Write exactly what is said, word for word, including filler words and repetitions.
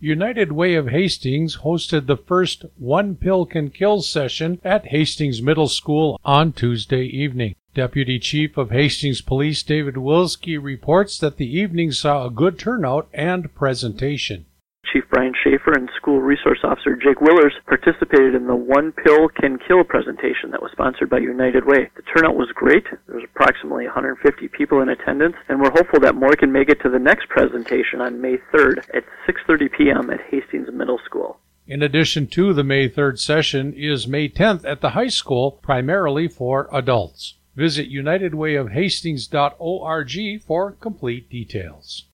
United Way of Hastings hosted the first One Pill Can Kill session at Hastings Middle School on Tuesday evening. Deputy Chief of Hastings Police David Wilski reports that the evening saw a good turnout and presentation. Chief Brian Schaefer and School Resource Officer Jake Willers participated in the One Pill Can Kill presentation that was sponsored by United Way. The turnout was great. There was approximately one hundred fifty people in attendance, and we're hopeful that more can make it to the next presentation on May third at six thirty p.m. at Hastings Middle School. In addition to the May third session is May tenth at the high school, primarily for adults. Visit united way of hastings dot org for complete details.